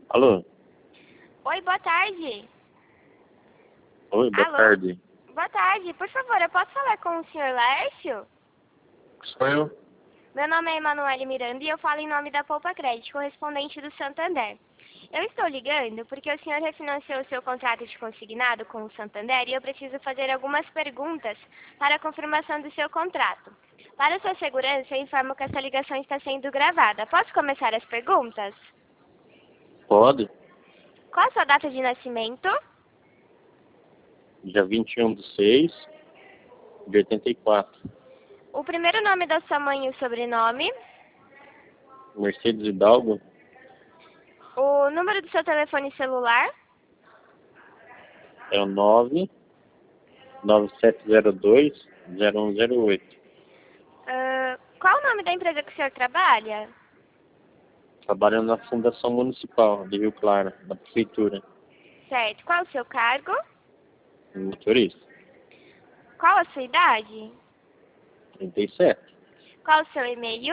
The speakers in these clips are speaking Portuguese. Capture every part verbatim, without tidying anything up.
Alô? Oi, boa tarde. Oi, boa Alô? tarde. Boa tarde. Por favor, eu posso falar com o senhor Lércio? Sou eu? Meu nome é Emanuele Miranda e eu falo em nome da Poupa Crédito, correspondente do Santander. Eu estou ligando porque o senhor refinanciou o seu contrato de consignado com o Santander e eu preciso fazer algumas perguntas para a confirmação do seu contrato. Para sua segurança, eu informo que essa ligação está sendo gravada. Posso começar as perguntas? Pode? Qual a sua data de nascimento? Dia vinte e um de seis de oitenta e quatro. O primeiro nome da sua mãe e o sobrenome? Mercedes Hidalgo, O número do seu telefone celular? é o nove nove sete zero dois zero um zero oito. Ah, qual o nome da empresa que o senhor trabalha? Trabalho na Fundação Municipal de Rio Claro, da Prefeitura. Certo. Qual o seu cargo? Motorista. Qual a sua idade? trinta e sete. Qual o seu e-mail?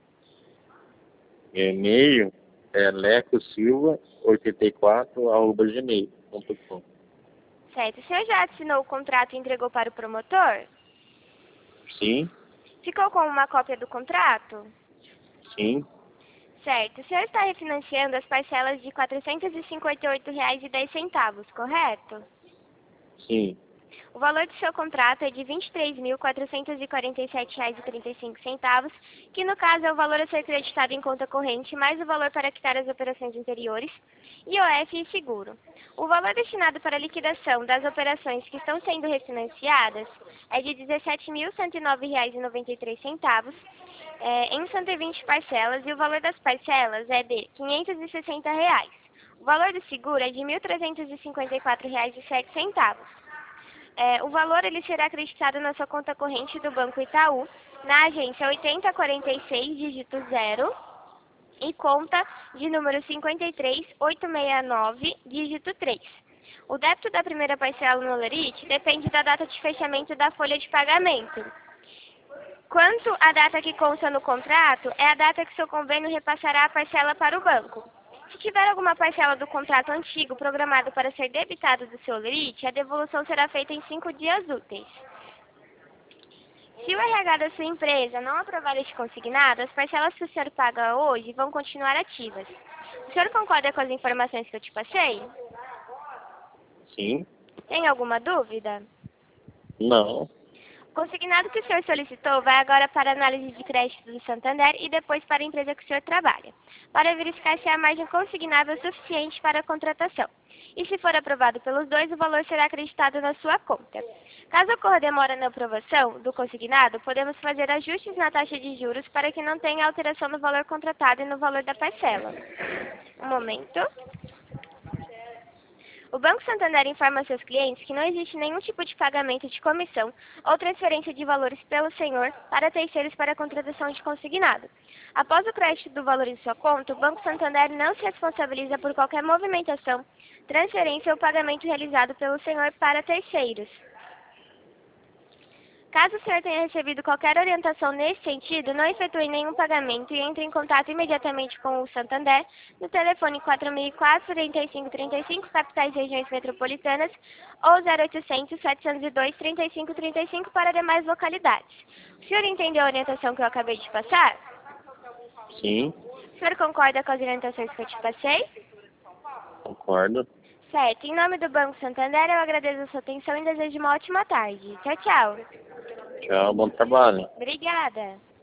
Meu e-mail é lecosilva oitenta e quatro arroba gmail ponto com. Certo. O senhor já assinou o contrato e entregou para o promotor? Sim, Ficou com uma cópia do contrato? sim, Certo. O senhor está refinanciando as parcelas de quatrocentos e cinquenta e oito reais e dez centavos, correto? sim, O valor do seu contrato é de vinte e três mil, quatrocentos e quarenta e sete reais e trinta e cinco centavos, que no caso é o valor a ser creditado em conta corrente, mais o valor para quitar as operações anteriores, I O F e seguro. O valor destinado para a liquidação das operações que estão sendo refinanciadas é de dezessete mil, cento e nove reais e noventa e três centavos, é, em cento e vinte parcelas, e o valor das parcelas é de quinhentos e sessenta reais. O valor do seguro é de mil trezentos e cinquenta e quatro reais e sete centavos. É, o valor ele será acreditado na sua conta corrente do Banco Itaú, na agência oitenta quarenta e seis, dígito zero, e conta de número cinquenta e três, oitocentos e sessenta e nove, dígito três. O débito da primeira parcela no Lerite depende da data de fechamento da folha de pagamento. Quanto à data que consta no contrato, é a data que seu convênio repassará a parcela para o banco. Se tiver alguma parcela do contrato antigo programado para ser debitado do seu lerite, a devolução será feita em cinco dias úteis. Se o R H da sua empresa não aprovar este consignado, as parcelas que o senhor paga hoje vão continuar ativas. O senhor concorda com as informações que eu te passei? sim. Tem alguma dúvida? Não. O consignado que o senhor solicitou vai agora para a análise de crédito do Santander e depois para a empresa que o senhor trabalha, para verificar se a margem consignável é suficiente para a contratação. E se for aprovado pelos dois, o valor será acreditado na sua conta. Caso ocorra demora na aprovação do consignado, podemos fazer ajustes na taxa de juros para que não tenha alteração no valor contratado e no valor da parcela. Um momento. O Banco Santander informa aos seus clientes que não existe nenhum tipo de pagamento de comissão ou transferência de valores pelo senhor para terceiros para a contratação de consignado. Após o crédito do valor em sua conta, o Banco Santander não se responsabiliza por qualquer movimentação, transferência ou pagamento realizado pelo senhor para terceiros. Caso o senhor tenha recebido qualquer orientação nesse sentido, não efetue nenhum pagamento e entre em contato imediatamente com o Santander no telefone quatro mil e quatro, trinta e cinco trinta e cinco, capitais e regiões metropolitanas, ou zero oitocentos, setecentos e dois, trinta e cinco trinta e cinco para demais localidades. O senhor entendeu a orientação que eu acabei de passar? Sim, O senhor concorda com as orientações que eu te passei? concordo. Certo. Em nome do Banco Santander, eu agradeço a sua atenção e desejo uma ótima tarde. Tchau, tchau. Tchau, bom trabalho. Obrigada.